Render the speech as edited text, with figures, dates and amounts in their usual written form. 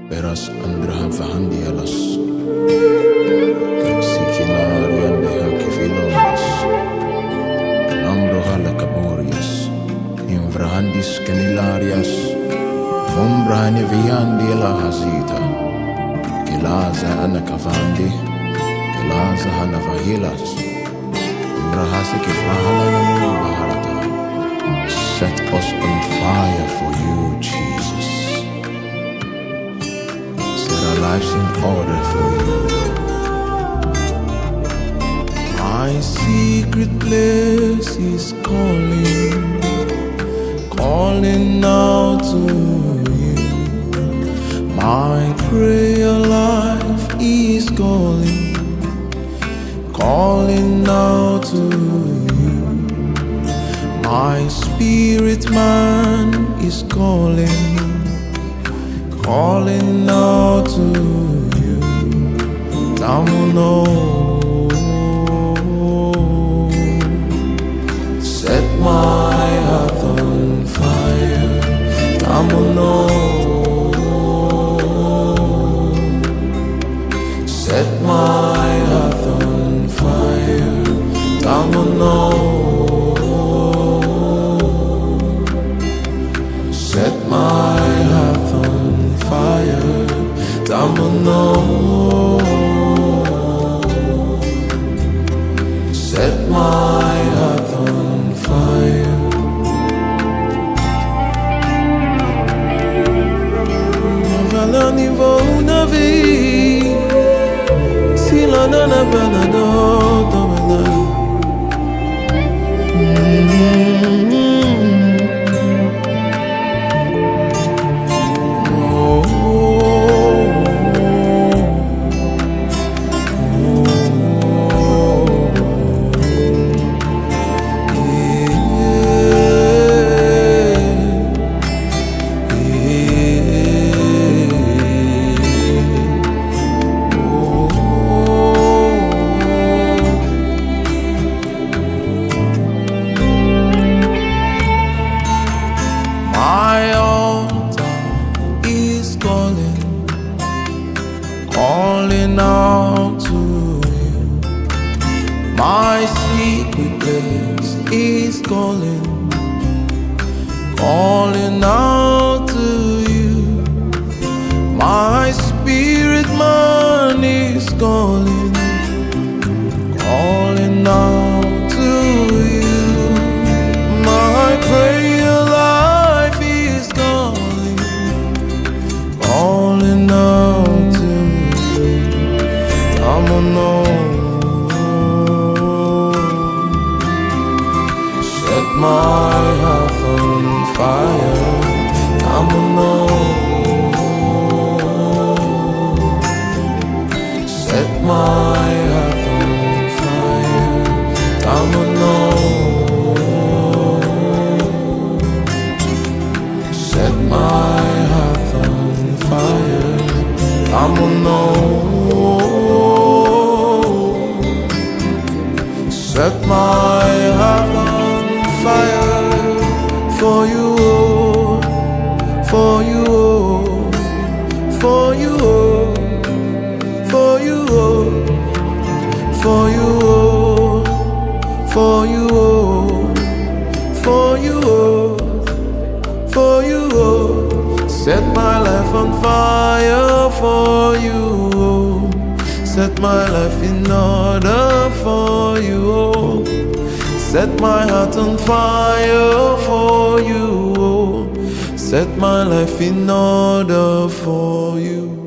Beras Andraha Vahandielas Sikilarian de Hakifilomas Namroha Lakaborias Invrahandis Canilarias Umbrahani Viandila Hazita Gilaza Anakavandi Gilaza Hanavahilas Umbrahasi Kifrahalanamu Baharata. Set us on fire for you, Jesus. Set our lives in order for you. My secret place is calling out to you. My prayer life is calling out to you. My spirit man is calling out to you. Tamuno, set my heart on fire. Tamuno, set my heart on fire. Tamuno, set my heart on fire. Tamuno, set my heart on fire. Valani vonavi, silana na banado domela. Calling out to you. My secret place is calling out to you. My spirit man is calling out to you. My prayer life is calling out to you. Tamuno, set my heart on fire. Tamuno, set my heart on fire. Tamuno, set my heart on fire. Tamuno, set my heart on fire for you, for you, for you, for you, for you, for you, for you, for you. Set my life on fire for you. Set my life in order for you. Set my heart on fire for you. Set my life in order for you.